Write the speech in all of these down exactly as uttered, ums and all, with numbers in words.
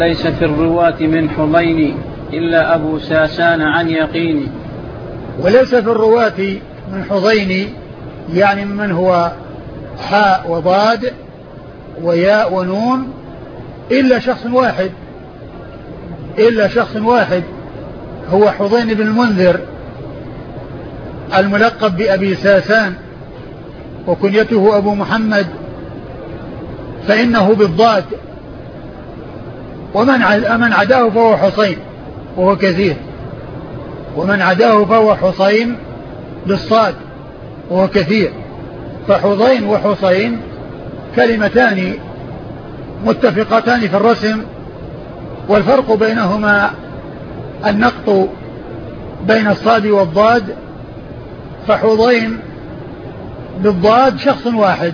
ليس في الرواة من حضين إلا أبو ساسان عن يقين. وليس في الرواة من حضين يعني من هو حاء وضاد وياء ونون إلا شخص واحد إلا شخص واحد هو حضين بن المنذر الملقب بأبي ساسان وكنيته أبو محمد، فإنه بالضاد، ومن عداه فهو حصين وهو كثير، ومن عداه فهو حصين بالصاد وهو كثير. فحضين وحصين كلمتان متفقتان في الرسم، والفرق بينهما النقط بين الصاد والضاد. فحضين بالضاد شخص واحد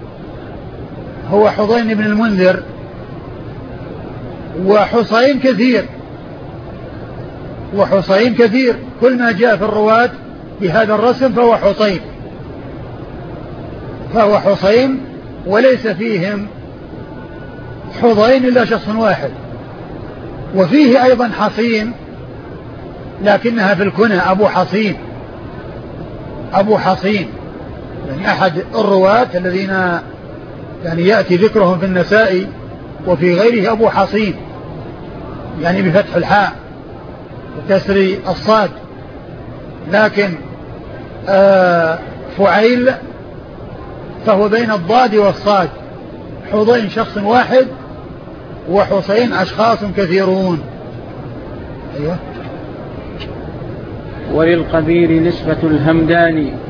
هو حضين بن المنذر، وحصين كثير وحصين كثير كل ما جاء في الرواة بهذا الرسم فهو حصين فهو حصين وليس فيهم حضين إلا شخص واحد. وفيه أيضا حصين لكنها في الكنى أبو حصين أبو حصين يعني أحد الرواة الذين يعني يأتي ذكرهم في النسائي وفي غيره أبو حصين يعني بفتح الحاء وكسر الصاد. لكن آه فعيل فهو بين الضاد والصاد، حضين شخص واحد وحصين أشخاص كثيرون. أيوة. وللقبيل نسبة الهمداني